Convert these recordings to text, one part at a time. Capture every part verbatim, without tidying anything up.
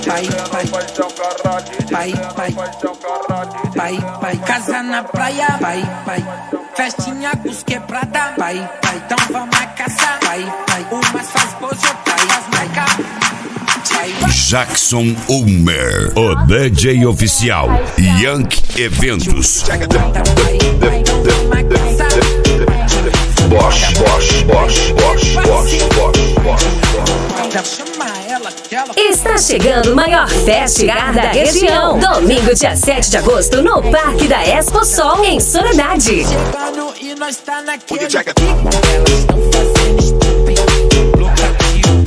Vai, vai, vai, vai, vai, vai, casa na praia, vai, vai, festinha com os quebrada, vai, vai, então vamos a caçar, vai, vai, umas faz pose, outras faz marca. Jackson Ulmer, o D J oficial, Yankee Eventos. Bosch, Bosch, Bosch, Bosch, Bosch, Bosch, Bosch. Está chegando o maior festival da região. Domingo, dia sete de agosto, no Parque da Expo Sol, em Soledade. Chegando e nós tá naquele pique. Elas estão fazendo stupid, locativo,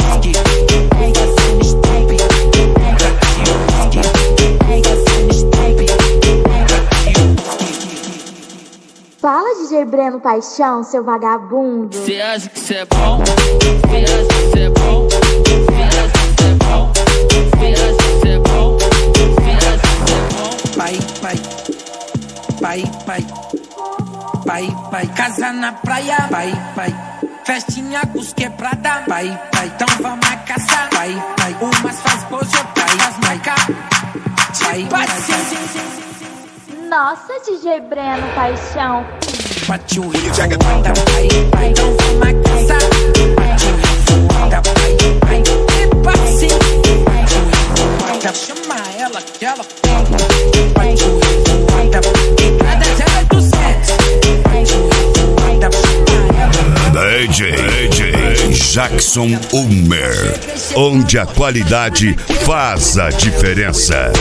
Fala, D J Breno Paixão, seu vagabundo. Cê acha que cê é bom? Cê acha que cê é bom? Cê acha que cê é bom? Cê acha que cê é bom? Cê acha que cê é bom? Vai, vai, vai, vai, vai, vai, casa na praia, vai, vai, festinha com os quebrada, vai, vai, então vamos a caçar, vai, vai, umas faz pose, outras faz marca, vai, vai, vai. Nossa, D J Breno Paixão. Bate o ritmo, anda, vai, vai, então vamos a caçar. Bate o ritmo, anda, vai, vai, e passe. Bate o ritmo, anda, chama ela que ela pega. Bate o ritmo, anda, e cada zero é duzentos. Bate o ritmo, anda, chama ela. D J, D J Jackson Ulmer, onde a qualidade faz a diferença.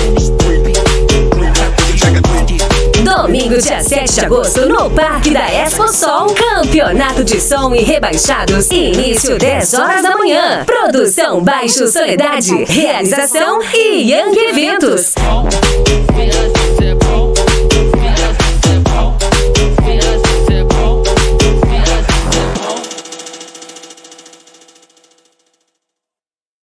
Domingo, dia sete de agosto, no Parque da Expo Sol, campeonato de som e rebaixados, início dez horas da manhã. Produção Baixo Soledade, realização e Yankee Eventos.